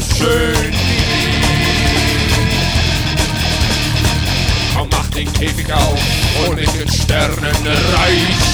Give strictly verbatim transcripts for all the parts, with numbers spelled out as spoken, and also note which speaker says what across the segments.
Speaker 1: ist schön wie nie. Komm, mach den Käfig auf und mit den Sternen reich.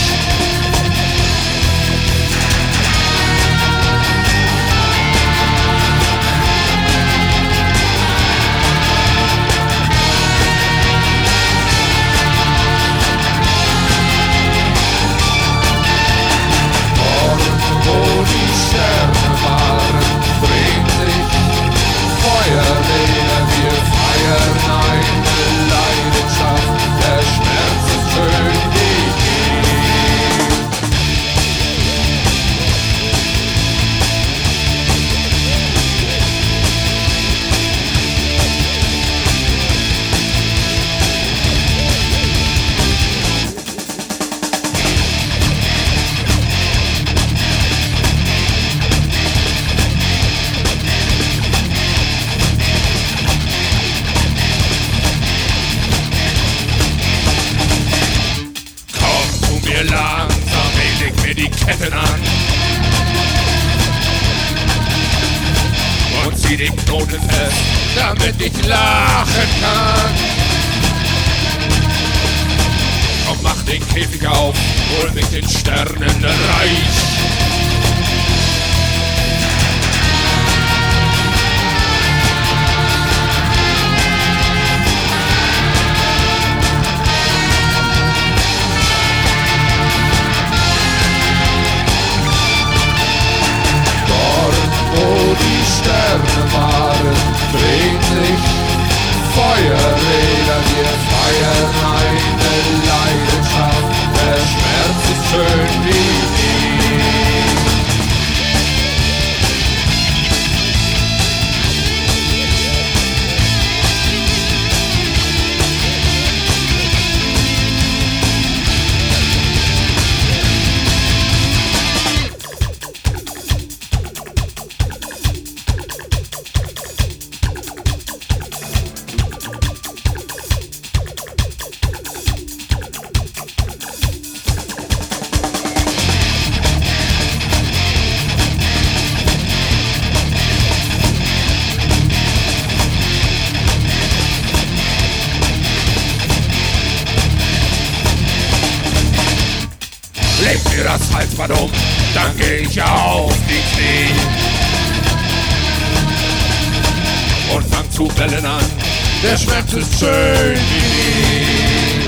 Speaker 1: Langsam leg mir die Ketten an und zieh die Knoten fest, damit ich lachen kann. Komm, mach den Käfig auf, hol mich den Sternen reich.
Speaker 2: Sterne waren, drehen sich Feuerräder, wir feiern eine Leidenschaft, der Schmerz ist schön wie nie.
Speaker 1: Leg mir das Halsband um, dann geh ich auf die Knie und fang zu bellen an, der Schmerz ist schön wie nie.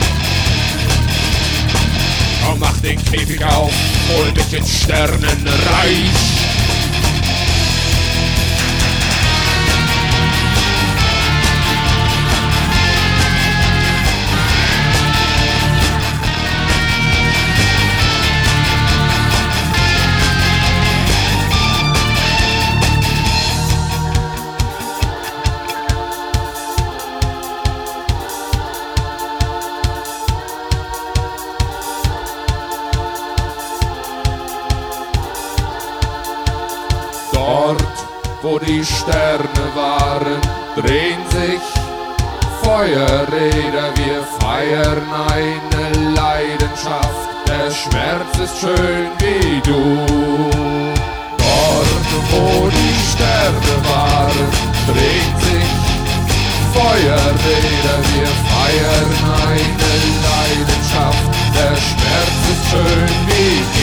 Speaker 1: Komm, mach den Käfig auf, hol mich den Sternen reich.
Speaker 2: Dort, wo die Sterne waren, drehen sich Feuerräder, wir feiern eine Leidenschaft, der Schmerz ist schön wie du. Dort, wo die Sterne waren, drehen sich Feuerräder, wir feiern eine Leidenschaft, der Schmerz ist schön wie du.